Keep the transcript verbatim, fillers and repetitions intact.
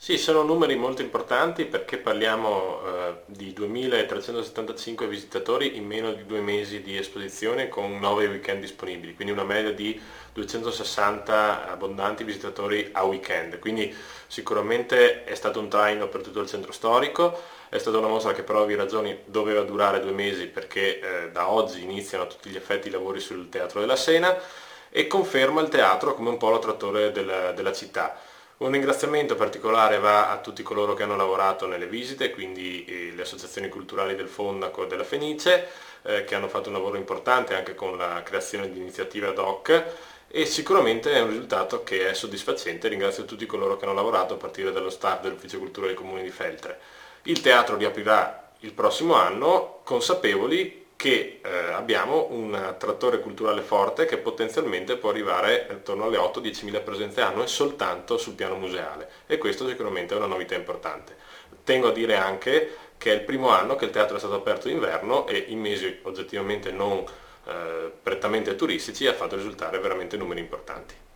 Sì, sono numeri molto importanti perché parliamo eh, di duemilatrecentosettantacinque visitatori in meno di due mesi di esposizione con nove weekend disponibili, quindi una media di duecentosessanta abbondanti visitatori a weekend. Quindi sicuramente è stato un traino per tutto il centro storico, è stata una mostra che per ovvie ragioni doveva durare due mesi perché eh, da oggi iniziano a tutti gli effetti i lavori sul Teatro della Sena e conferma il teatro come un po' l'attrattore della, della città. Un ringraziamento particolare va a tutti coloro che hanno lavorato nelle visite, quindi eh, le associazioni culturali del Fondaco e della Fenice, eh, che hanno fatto un lavoro importante anche con la creazione di iniziative ad hoc e sicuramente è un risultato che è soddisfacente. Ringrazio tutti coloro che hanno lavorato a partire dallo staff dell'Ufficio Cultura del Comune di Feltre. Il teatro riaprirà il prossimo anno, consapevoli che eh, abbiamo un attrattore culturale forte che potenzialmente può arrivare attorno alle otto dieci mila presenze annue soltanto sul piano museale e questo sicuramente è una novità importante. Tengo a dire anche che è il primo anno che il teatro è stato aperto d'inverno e in mesi oggettivamente non eh, prettamente turistici ha fatto risultare veramente numeri importanti.